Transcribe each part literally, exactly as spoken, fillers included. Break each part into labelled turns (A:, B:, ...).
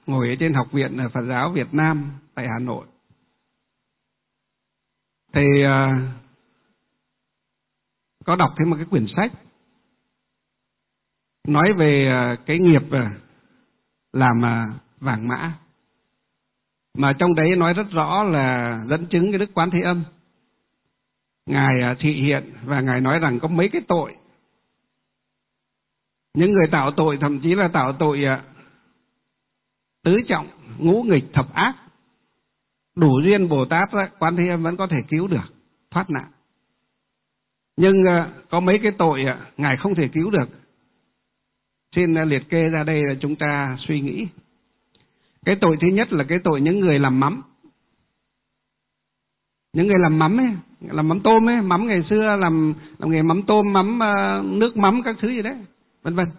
A: ngồi ở trên Học viện Phật giáo Việt Nam tại Hà Nội. Thầy uh, có đọc thêm một cái quyển sách nói về uh, cái nghiệp uh, làm uh, vàng mã, mà trong đấy nói rất rõ là dẫn chứng cái Đức Quán Thế Âm. Ngài uh, thị hiện và Ngài nói rằng có mấy cái tội, những người tạo tội thậm chí là tạo tội uh, tứ trọng, ngũ nghịch, thập ác, đủ duyên Bồ Tát Quán Thế Âm vẫn có thể cứu được, thoát nạn. Nhưng uh, có mấy cái tội uh, Ngài không thể cứu được. Xin uh, liệt kê ra đây là chúng ta suy nghĩ. Cái tội thứ nhất là cái tội những người làm mắm. Những người làm mắm ấy, làm mắm tôm ấy, mắm ngày xưa làm làm nghề mắm tôm, mắm uh, nước mắm các thứ gì đấy, vân vân.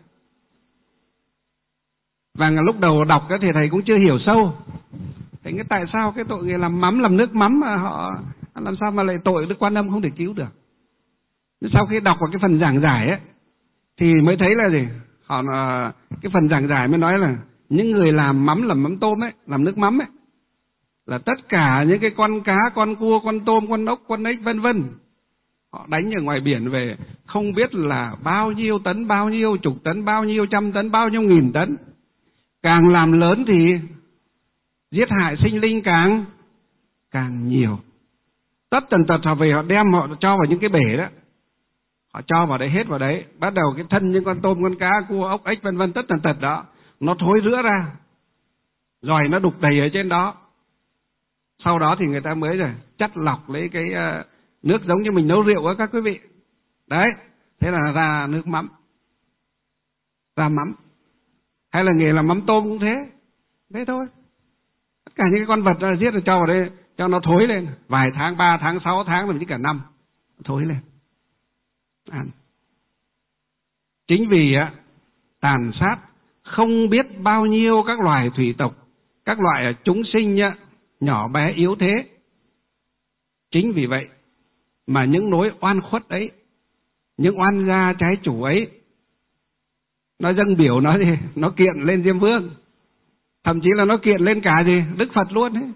A: Và lúc đầu đọc thì thầy cũng chưa hiểu sâu. Thế cái tại sao cái tội người làm mắm, làm nước mắm mà họ làm sao mà lại tội Đức Quan Âm không thể cứu được? Nhưng sau khi đọc vào cái phần giảng giải ấy thì mới thấy là gì? Họ cái phần giảng giải mới nói là những người làm mắm, làm mắm tôm ấy, làm nước mắm ấy, là tất cả những cái con cá, con cua, con tôm, con ốc, con ếch vân vân, họ đánh ở ngoài biển về không biết là bao nhiêu tấn, bao nhiêu chục tấn, bao nhiêu trăm tấn, bao nhiêu nghìn tấn. Càng làm lớn thì giết hại sinh linh càng càng nhiều. Tất tần tật họ về họ đem họ cho vào những cái bể đó, họ cho vào đấy hết vào đấy. Bắt đầu cái thân những con tôm, con cá, cua, ốc, ếch vân vân tất tần tật đó nó thối rữa ra, rồi nó đục đầy ở trên đó. Sau đó thì người ta mới rồi chắt lọc lấy cái uh, nước giống như mình nấu rượu á các quý vị. Đấy, thế là ra nước mắm, ra mắm. Hay là nghề làm mắm tôm cũng thế, thế thôi. Tất cả những cái con vật giết rồi cho vào đây, cho nó thối lên, vài tháng, ba tháng, sáu tháng, thậm chí cả năm, thối lên, ăn. Chính vì á, tàn sát không biết bao nhiêu các loài thủy tộc, các loại chúng sinh á, nhỏ bé yếu thế. Chính vì vậy mà những nỗi oan khuất ấy, những oan gia trái chủ ấy, nó dâng biểu nó gì, nó kiện lên Diêm Vương, thậm chí là nó kiện lên cả gì Đức Phật luôn ấy.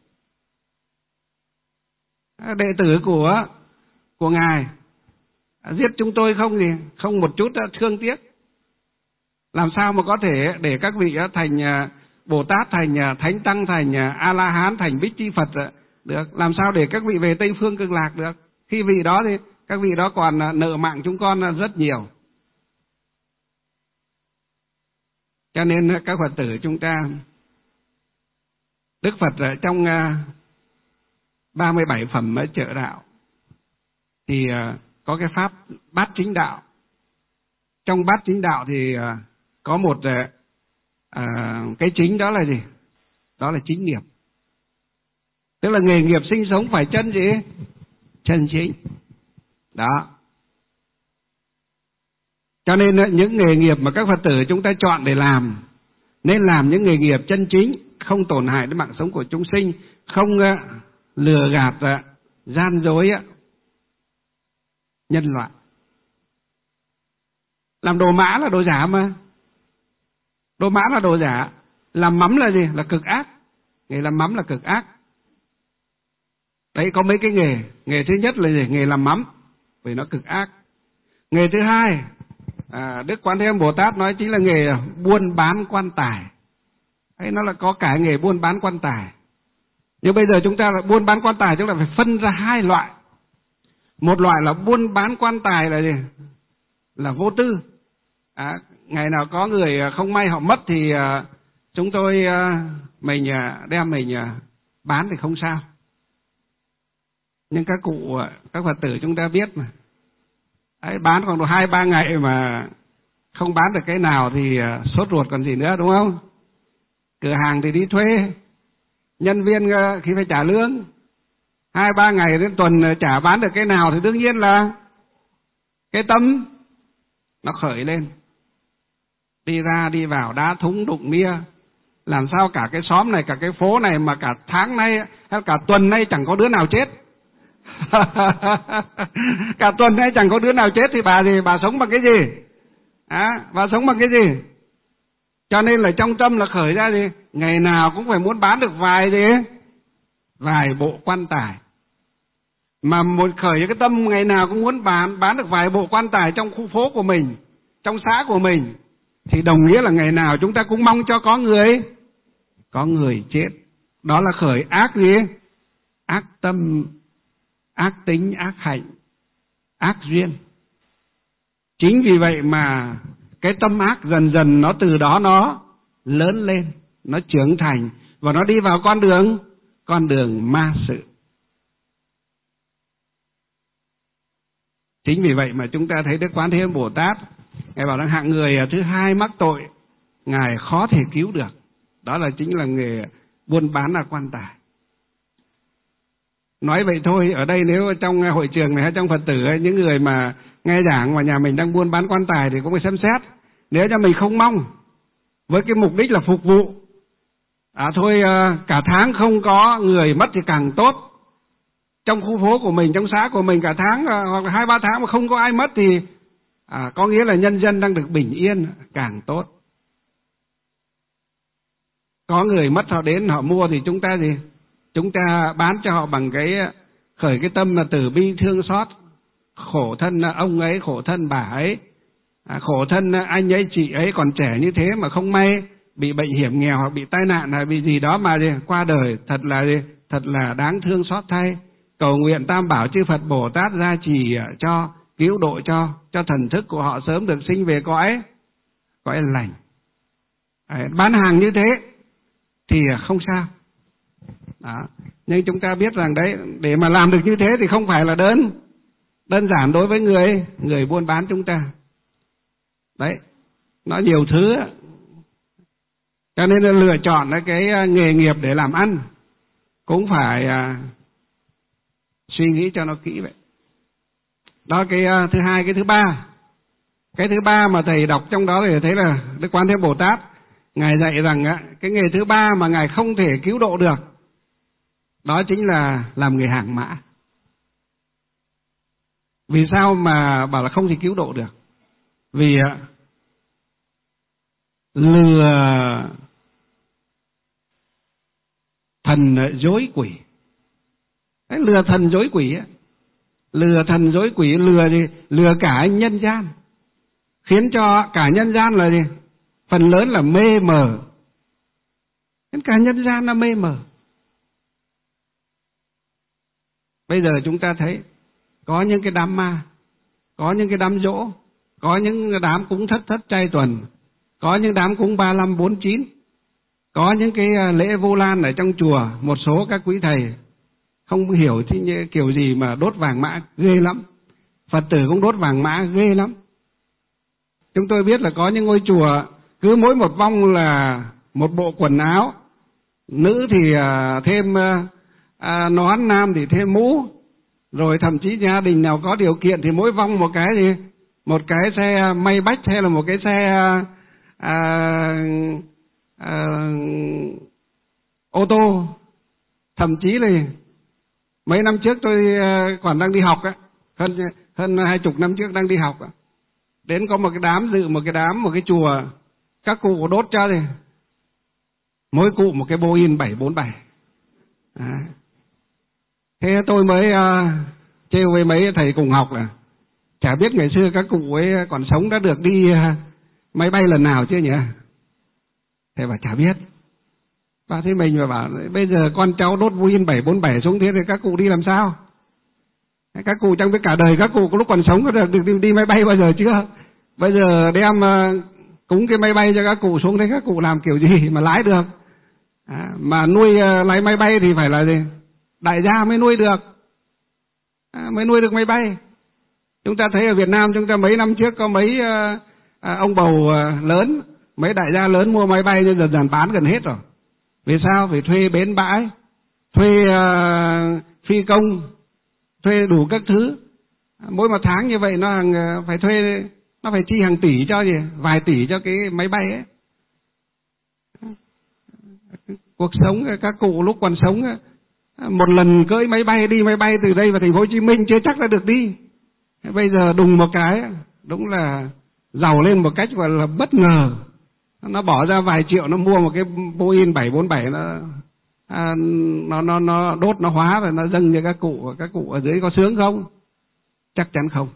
A: Đệ tử của của ngài giết chúng tôi không gì, không một chút thương tiếc. Làm sao mà có thể để các vị thành Bồ Tát, thành Thánh Tăng, thành A La Hán, thành Bích Chi Phật được? Làm sao để các vị về Tây Phương Cực Lạc được? Khi vị đó thì các vị đó còn nợ mạng chúng con rất nhiều. Cho nên các Phật tử chúng ta, Đức Phật ở trong ba mươi bảy phẩm trợ đạo thì có cái pháp bát chính đạo. Trong bát chính đạo thì có một à, cái chính đó là gì? Đó là chính nghiệp. Tức là nghề nghiệp sinh sống phải chân gì? Chân chính. Đó. Cho nên những nghề nghiệp mà các Phật tử chúng ta chọn để làm, nên làm những nghề nghiệp chân chính, không tổn hại đến mạng sống của chúng sinh, không uh, lừa gạt, uh, gian dối uh, nhân loại. Làm đồ mã là đồ giả mà. Đồ mã là đồ giả. Làm mắm là gì? Là cực ác. Nghề làm mắm là cực ác. Đấy, có mấy cái nghề. Nghề thứ nhất là gì? Nghề làm mắm, vì nó cực ác. Nghề thứ hai, à, Đức Quan Thế Âm Bồ Tát nói chính là nghề buôn bán quan tài. Đấy, nó là có cả nghề buôn bán quan tài. Nhưng bây giờ chúng ta là buôn bán quan tài, chúng ta phải phân ra hai loại. Một loại là buôn bán quan tài là gì? Là vô tư. À, ngày nào có người không may họ mất thì uh, chúng tôi uh, mình uh, đem mình uh, bán thì không sao. Nhưng các cụ, uh, các Phật tử chúng ta biết mà. Đấy, bán còn hai ba ngày mà không bán được cái nào thì uh, sốt ruột còn gì nữa, đúng không? Cửa hàng thì đi thuê, nhân viên uh, khi phải trả lương, hai ba ngày đến tuần uh, chả bán được cái nào thì đương nhiên là cái tâm nó khởi lên. Đi ra đi vào đá thúng đụng mía, làm sao cả cái xóm này, cả cái phố này mà cả tháng nay hay cả tuần nay chẳng có đứa nào chết. Cả tuần nay chẳng có đứa nào chết thì bà gì, bà sống bằng cái gì? À, bà sống bằng cái gì? Cho nên là trong tâm là khởi ra gì? Ngày nào cũng phải muốn bán được vài gì? Vài bộ quan tài. Mà một khởi cái tâm ngày nào cũng muốn bán bán được vài bộ quan tài trong khu phố của mình, trong xã của mình, thì đồng nghĩa là ngày nào chúng ta cũng mong cho có người có người chết. Đó là khởi ác gì? Ác tâm, ác tính, ác hạnh, ác duyên. Chính vì vậy mà cái tâm ác dần dần nó từ đó nó lớn lên, nó trưởng thành và nó đi vào con đường con đường ma sự. Chính vì vậy mà chúng ta thấy Đức Quán Thế Âm Bồ Tát, Ngài bảo rằng hạng người thứ hai mắc tội, Ngài khó thể cứu được. Đó là chính là nghề buôn bán là quan tài. Nói vậy thôi, ở đây nếu trong hội trường này hay trong Phật tử ấy, những người mà nghe giảng mà nhà mình đang buôn bán quan tài thì cũng phải xem xét. Nếu cho mình không mong với cái mục đích là phục vụ, à thôi cả tháng không có người mất thì càng tốt. Trong khu phố của mình, trong xã của mình cả tháng hoặc là hai ba tháng mà không có ai mất thì à, có nghĩa là nhân dân đang được bình yên, càng tốt. Có người mất họ đến họ mua thì chúng ta gì? Chúng ta bán cho họ bằng cái khởi cái tâm là từ bi thương xót. Khổ thân ông ấy, khổ thân bà ấy, à, khổ thân anh ấy chị ấy còn trẻ như thế mà không may bị bệnh hiểm nghèo hoặc bị tai nạn hay bị gì đó mà gì qua đời, thật là gì? Thật là đáng thương xót thay. Cầu nguyện Tam Bảo chư Phật Bồ Tát gia trì cho, cứu độ cho, cho thần thức của họ sớm được sinh về cõi cõi lành. Đấy, bán hàng như thế thì không sao. Đó. Nhưng chúng ta biết rằng đấy, để mà làm được như thế thì không phải là đơn đơn giản đối với người người buôn bán chúng ta. Đấy, nó nhiều thứ. Cho nên là lựa chọn cái nghề nghiệp để làm ăn cũng phải à, suy nghĩ cho nó kỹ vậy. Đó cái uh, thứ hai. Cái thứ ba, cái thứ ba mà thầy đọc trong đó thì thấy là Đức Quán Thế Bồ Tát Ngài dạy rằng uh, cái nghề thứ ba mà Ngài không thể cứu độ được, đó chính là làm nghề hàng mã. Vì sao mà bảo là không thể cứu độ được? Vì uh, lừa thần dối quỷ. Đấy, lừa thần dối quỷ ấy. Lừa thần dối quỷ, lừa gì? Lừa cả nhân gian, khiến cho cả nhân gian là gì? Phần lớn là mê mờ. Cả nhân gian là mê mờ. Bây giờ chúng ta thấy có những cái đám ma, có những cái đám giỗ, có những đám cúng thất thất trai tuần, có những đám cúng ba năm bốn chín, có những cái lễ Vu Lan ở trong chùa. Một số các quý thầy không hiểu thì kiểu gì mà đốt vàng mã ghê lắm. Phật tử cũng đốt vàng mã ghê lắm. Chúng tôi biết là có những ngôi chùa cứ mỗi một vong là một bộ quần áo, nữ thì thêm à, nón, nam thì thêm mũ, rồi thậm chí gia đình nào có điều kiện thì mỗi vong một cái gì, một cái xe may bách hay là một cái xe à, à, ô tô. Thậm chí là mấy năm trước tôi còn đang đi học á, hơn hơn hai chục năm trước đang đi học á, đến có một cái đám dự một cái đám một cái chùa, các cụ đốt cho thì mỗi cụ một cái Boeing bảy bốn bảy. À. Thế tôi mới uh, trêu với mấy thầy cùng học là chả biết ngày xưa các cụ ấy còn sống đã được đi uh, máy bay lần nào chứ nhỉ? Thế mà chả biết. Và thế mình mà bảo bây giờ con cháu đốt Boeing bảy bốn bảy xuống thế thì các cụ đi làm sao? Các cụ trong cái cả đời các cụ lúc còn sống có được, được đi, đi máy bay bao giờ chưa? Bây giờ đem uh, cúng cái máy bay cho các cụ xuống đấy, các cụ làm kiểu gì mà lái được? À, mà nuôi uh, lái máy bay thì phải là gì? Đại gia mới nuôi được, à, mới nuôi được máy bay. Chúng ta thấy ở Việt Nam chúng ta mấy năm trước có mấy uh, à, ông bầu uh, lớn, mấy đại gia lớn mua máy bay nhưng dần dần bán gần hết rồi. Vì sao? Phải thuê bến bãi, thuê uh, phi công, thuê đủ các thứ. Mỗi một tháng như vậy nó hàng, uh, phải thuê, nó phải chi hàng tỷ cho gì, vài tỷ cho cái máy bay ấy. Cuộc sống các cụ lúc còn sống một lần cưỡi máy bay đi máy bay từ đây vào thành phố Hồ Chí Minh chưa chắc đã được đi. Bây giờ đùng một cái đúng là giàu lên một cách gọi là bất ngờ. nó bỏ ra vài triệu nó mua một cái Boeing bảy bốn bảy, nó à, nó nó nó đốt nó hóa rồi nó dâng cho các cụ, các cụ ở dưới có sướng không? Chắc chắn không.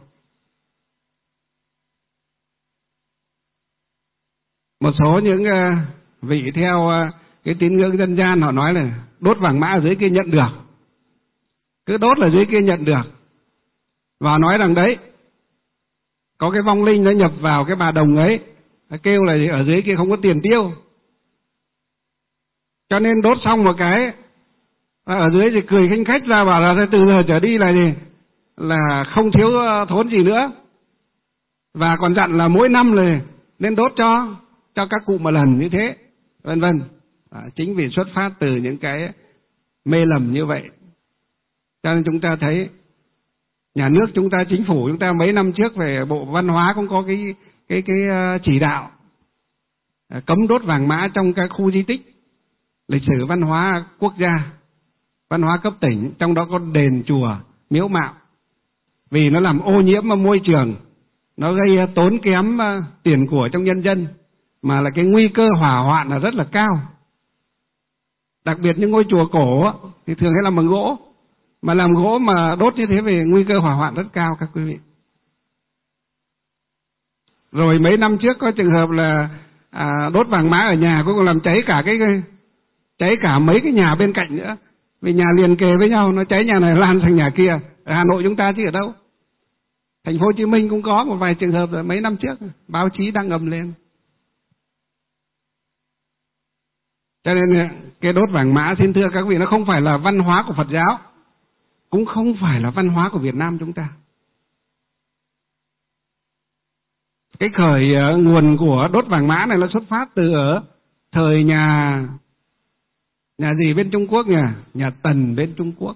A: Một số những uh, vị theo uh, cái tín ngưỡng dân gian họ nói là đốt vàng mã ở dưới kia nhận được, cứ đốt là dưới kia nhận được, và nói rằng đấy có cái vong linh nó nhập vào cái bà đồng ấy, nó kêu là ở dưới kia không có tiền tiêu, cho nên đốt xong một cái ở dưới thì cười khanh khách ra bảo là từ giờ trở đi là gì, là không thiếu thốn gì nữa, và còn dặn là mỗi năm là nên đốt cho cho các cụ một lần như thế, vân vân. À, chính vì xuất phát từ những cái mê lầm như vậy, cho nên chúng ta thấy nhà nước chúng ta, chính phủ chúng ta mấy năm trước về Bộ Văn hóa cũng có cái cái cái chỉ đạo cấm đốt vàng mã trong các khu di tích lịch sử văn hóa quốc gia, văn hóa cấp tỉnh, trong đó có đền chùa miếu mạo, vì nó làm ô nhiễm môi trường, nó gây tốn kém tiền của trong nhân dân, mà là cái nguy cơ hỏa hoạn là rất là cao. Đặc biệt những ngôi chùa cổ thì thường hay làm bằng gỗ, mà làm gỗ mà đốt như thế về nguy cơ hỏa hoạn rất cao các quý vị. Rồi mấy năm trước có trường hợp là à, đốt vàng mã ở nhà cuối cùng làm cháy cả cái cháy cả mấy cái nhà bên cạnh nữa, vì nhà liền kề với nhau, nó cháy nhà này lan sang nhà kia. Ở Hà Nội chúng ta chứ ở đâu, Thành phố Hồ Chí Minh cũng có một vài trường hợp rồi mấy năm trước, báo chí đang ngầm lên. Cho nên cái đốt vàng mã, xin thưa các vị, nó không phải là văn hóa của Phật giáo, cũng không phải là văn hóa của Việt Nam chúng ta. Cái khởi nguồn của đốt vàng mã này nó xuất phát từ ở thời nhà nhà gì bên Trung Quốc nhỉ? Nhà Tần bên Trung Quốc.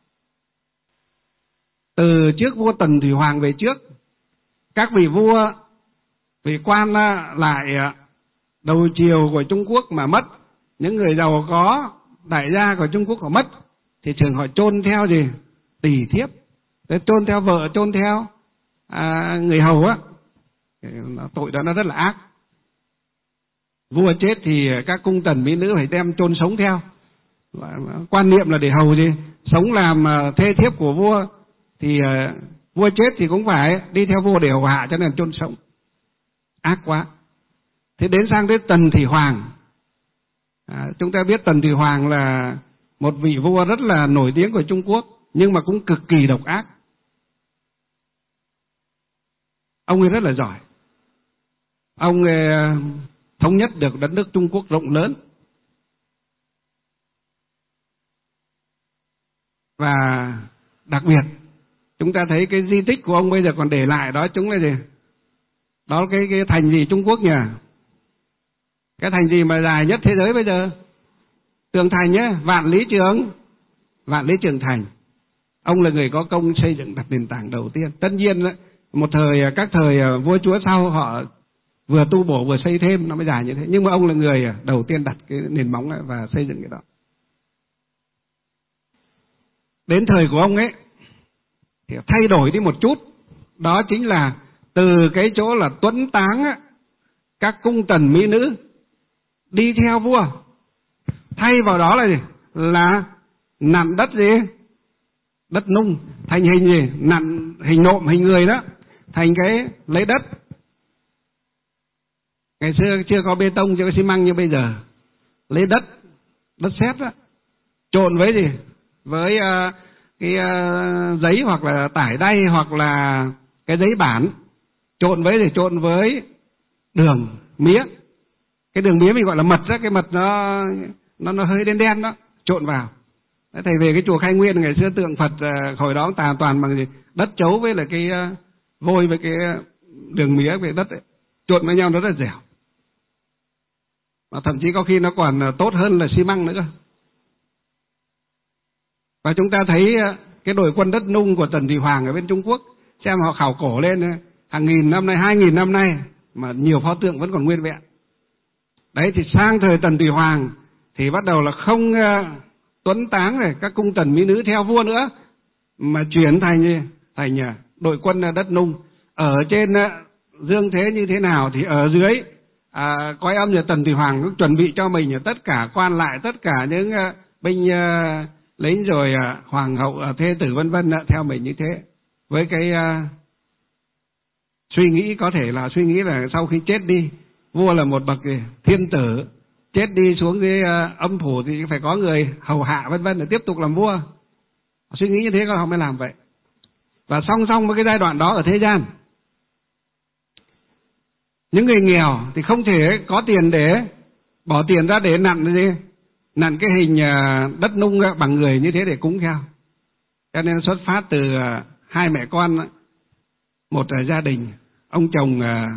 A: Từ trước vua Tần Thủy Hoàng về trước, các vị vua, vị quan lại đầu triều của Trung Quốc mà mất, những người giàu có, đại gia của Trung Quốc họ mất, thì thường họ chôn theo gì? Tỳ thiếp, chôn theo vợ, chôn theo à, người hầu á. Tội đó nó rất là ác. Vua chết thì các cung tần mỹ nữ phải đem chôn sống theo. Quan niệm là để hầu gì? Sống làm thê thiếp của vua, thì uh, vua chết thì cũng phải đi theo vua để hầu hạ, cho nên chôn sống. Ác quá. Thế đến sang tới Tần Thủy Hoàng. À, chúng ta biết Tần Thủy Hoàng là một vị vua rất là nổi tiếng của Trung Quốc, nhưng mà cũng cực kỳ độc ác. Ông ấy rất là giỏi. Ông ấy thống nhất được đất nước Trung Quốc rộng lớn. Và đặc biệt, chúng ta thấy cái di tích của ông bây giờ còn để lại đó, chúng là gì? Đó cái, cái thành gì Trung Quốc nhỉ? Cái thành gì mà dài nhất thế giới bây giờ? Tường thành nhé, Vạn Lý Trường. Vạn Lý Trường Thành. Ông là người có công xây dựng đặt nền tảng đầu tiên. Tất nhiên, một thời các thời vua chúa sau họ vừa tu bổ vừa xây thêm, nó mới dài như thế. Nhưng mà ông là người đầu tiên đặt cái nền móng và xây dựng cái đó. Đến thời của ông ấy thì thay đổi đi một chút. Đó chính là từ cái chỗ là tuấn táng á, các cung tần mỹ nữ đi theo vua, thay vào đó là gì? Là nặn đất gì? Đất nung thành hình gì? Nặn hình nộm, hình người đó, thành cái lấy đất. Ngày xưa chưa có bê tông, chưa có xi măng như bây giờ. Lấy đất, đất sét đó, trộn với gì? Với uh, cái uh, giấy hoặc là tải đay hoặc là cái giấy bản, trộn với gì? Trộn với đường mía. Cái đường mía mình gọi là mật đó, cái mật nó nó nó hơi đen đen đó, trộn vào. Thầy về cái chùa Khai Nguyên ngày xưa tượng Phật uh, hồi đó tà toàn bằng gì? Đất chấu với là cái uh, vôi với cái đường mía với đất ấy, trộn với nhau nó rất là dẻo. Và thậm chí có khi nó còn tốt hơn là xi măng nữa cơ. Và chúng ta thấy cái đội quân đất nung của Tần Thủy Hoàng ở bên Trung Quốc, xem họ khảo cổ lên hàng nghìn năm nay, hai nghìn năm nay mà nhiều pho tượng vẫn còn nguyên vẹn. Đấy, thì sang thời Tần Thủy Hoàng thì bắt đầu là không uh, tuấn táng này, các cung tần mỹ nữ theo vua nữa, mà chuyển thành thành đội quân đất nung. Ở trên uh, dương thế như thế nào thì ở dưới à, Cõi âm và Tần Thủy Hoàng cũng chuẩn bị cho mình tất cả quan lại, tất cả những uh, binh uh, lính rồi uh, hoàng hậu, uh, thê tử vân vân uh, theo mình như thế, với cái uh, suy nghĩ có thể là suy nghĩ là sau khi chết đi, vua là một bậc thiên tử, chết đi xuống cái uh, âm phủ thì phải có người hầu hạ vân vân để tiếp tục làm vua. Suy nghĩ như thế họ mới làm vậy. Và song song với cái giai đoạn đó ở thế gian, những người nghèo thì không thể có tiền để bỏ tiền ra để nặn gì, nặn cái hình đất nung bằng người như thế để cúng theo. Cho nên xuất phát từ hai mẹ con, một gia đình, ông chồng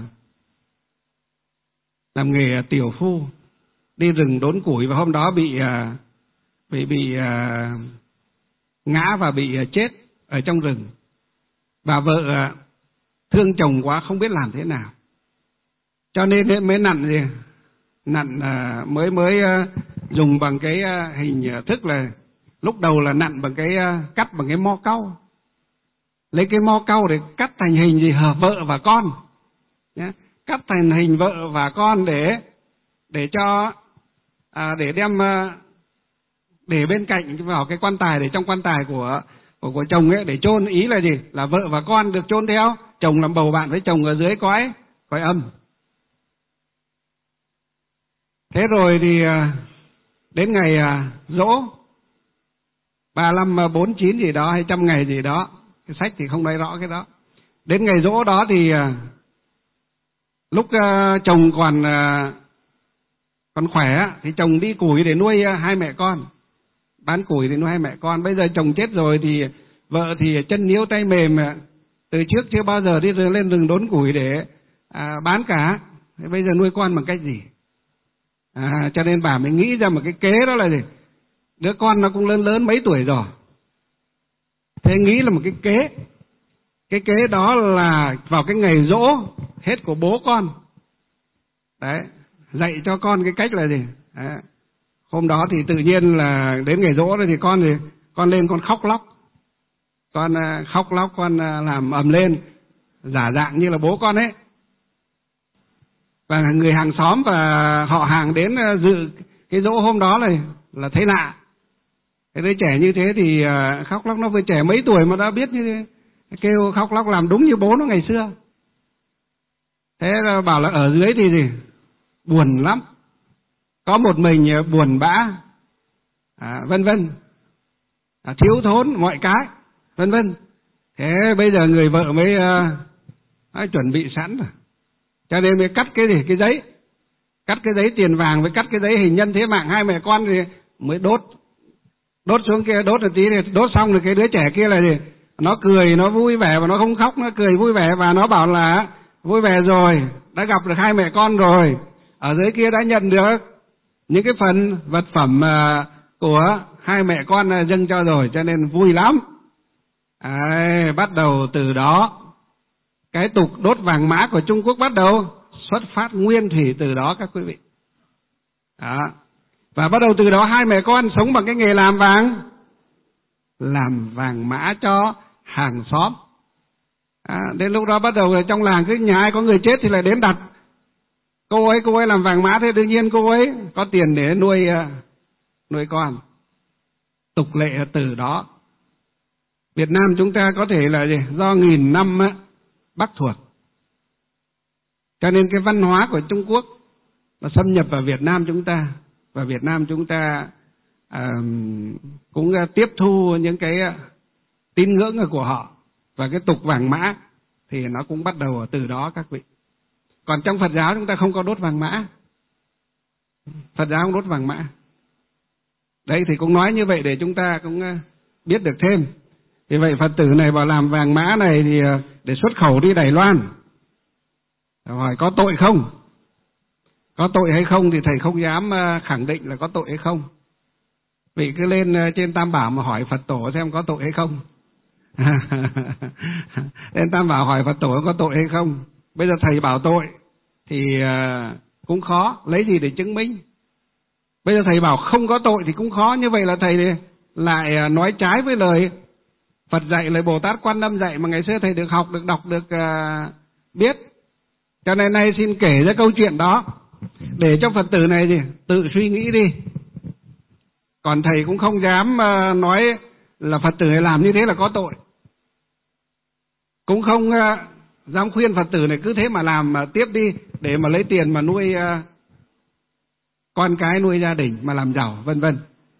A: làm nghề tiểu phu, đi rừng đốn củi và hôm đó bị bị bị ngã và bị chết ở trong rừng. Bà vợ thương chồng quá không biết làm thế nào, cho nên mới nặn gì nặn mới mới dùng bằng cái hình thức là lúc đầu là nặn bằng cái cắt bằng cái mo cau, lấy cái mo cau để cắt thành hình gì hờ vợ và con nhé, cắt thành hình vợ và con để để cho à, để đem để bên cạnh vào cái quan tài, để trong quan tài của của, của chồng ấy để chôn. Ý là gì? Là vợ và con được chôn theo, chồng làm bầu bạn với chồng ở dưới cõi cõi âm. Thế rồi thì đến ngày giỗ ba năm bốn chín gì đó hay trăm ngày gì đó, cái sách thì không nói rõ cái đó. Đến ngày giỗ đó thì lúc chồng còn còn khỏe thì chồng đi củi để nuôi hai mẹ con, bán củi để nuôi hai mẹ con. Bây giờ chồng chết rồi thì vợ thì chân níu tay mềm, từ trước chưa bao giờ đi lên rừng đốn củi để à, bán cả. Thế bây giờ nuôi con bằng cách gì? À, cho nên bà mới nghĩ ra một cái kế, đó là gì? Đứa con nó cũng lớn lớn mấy tuổi rồi. Thế nghĩ là một cái kế. Cái kế đó là vào cái ngày giỗ hết của bố con. Đấy, dạy cho con cái cách là gì? Đấy. Hôm đó thì tự nhiên là đến ngày giỗ rồi thì con thì con lên con khóc lóc. Con khóc lóc, con làm ầm lên, giả dạng như là bố con ấy. Và người hàng xóm và họ hàng đến dự cái giỗ hôm đó này là thấy lạ. Cái đứa trẻ như thế thì khóc lóc, nó vừa trẻ mấy tuổi mà đã biết như thế, kêu khóc lóc làm đúng như bố nó ngày xưa. Thế là bảo là ở dưới thì gì? Buồn lắm. Có một mình buồn bã, à, vân vân, à, thiếu thốn mọi cái, vân vân. Thế bây giờ người vợ mới uh, chuẩn bị sẵn rồi. Cho nên mới cắt cái gì? Cái giấy. Cắt cái giấy tiền vàng với cắt cái giấy hình nhân thế mạng hai mẹ con thì mới đốt. Đốt xuống kia, đốt một tí thì đốt xong rồi cái đứa trẻ kia là gì? Nó cười, nó vui vẻ và nó không khóc, nó cười vui vẻ và nó bảo là vui vẻ rồi, đã gặp được hai mẹ con rồi. Ở dưới kia đã nhận được những cái phần vật phẩm uh, của hai mẹ con uh, dâng cho rồi, cho nên vui lắm. À, bắt đầu từ đó cái tục đốt vàng mã của Trung Quốc bắt đầu xuất phát nguyên thủy từ đó các quý vị. Đó. Và bắt đầu từ đó hai mẹ con sống bằng cái nghề làm vàng, làm vàng mã cho hàng xóm. À, đến lúc đó bắt đầu trong làng cứ nhà ai có người chết thì lại đến đặt cô ấy, cô ấy làm vàng mã, thế đương nhiên cô ấy có tiền để nuôi nuôi con. Tục lệ từ đó. Việt Nam chúng ta có thể là gì? Do nghìn năm Bắc thuộc, cho nên cái văn hóa của Trung Quốc nó xâm nhập vào Việt Nam chúng ta, và Việt Nam chúng ta à, cũng tiếp thu những cái tín ngưỡng của họ, và cái tục vàng mã thì nó cũng bắt đầu từ đó các vị. Còn trong Phật giáo chúng ta không có đốt vàng mã, Phật giáo không đốt vàng mã. Đấy thì cũng nói như vậy để chúng ta cũng biết được thêm. Vì vậy Phật tử này bảo làm vàng mã này thì để xuất khẩu đi Đài Loan. Hỏi có tội không? Có tội hay không thì thầy không dám khẳng định là có tội hay không. Vì cứ lên trên Tam Bảo mà hỏi Phật tổ xem có tội hay không. Lên Tam Bảo hỏi Phật tổ có tội hay không. Bây giờ thầy bảo tội thì cũng khó, lấy gì để chứng minh. Bây giờ thầy bảo không có tội thì cũng khó, như vậy là thầy lại nói trái với lời Phật dạy, lời Bồ Tát Quan Âm dạy mà ngày xưa thầy được học, được đọc, được uh, biết. Cho nên nay xin kể ra câu chuyện đó để cho Phật tử này gì tự suy nghĩ đi. Còn thầy cũng không dám nói là Phật tử này làm như thế là có tội, cũng không dám khuyên Phật tử này cứ thế mà làm mà tiếp đi để mà lấy tiền mà nuôi con cái, nuôi gia đình mà làm giàu vân vân.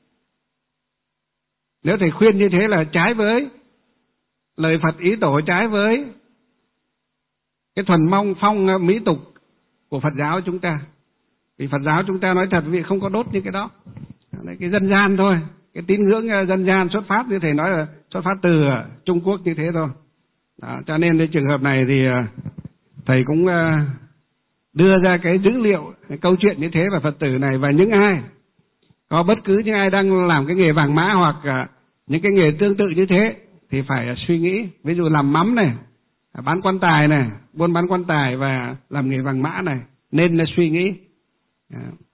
A: Nếu thầy khuyên như thế là trái với lời Phật ý tổ, trái với cái thuần mong phong mỹ tục của Phật giáo chúng ta. Vì Phật giáo chúng ta nói thật vì không có đốt những cái đó, cái dân gian thôi, cái tín ngưỡng dân gian xuất phát như thầy nói là xuất phát từ Trung Quốc như thế thôi. Đó, cho nên cái trường hợp này thì thầy cũng đưa ra cái dữ liệu, cái câu chuyện như thế và Phật tử này và những ai có bất cứ những ai đang làm cái nghề vàng mã hoặc những cái nghề tương tự như thế thì phải suy nghĩ. Ví dụ làm mắm này, bán quan tài này, buôn bán quan tài và làm nghề vàng mã này, nên là suy nghĩ.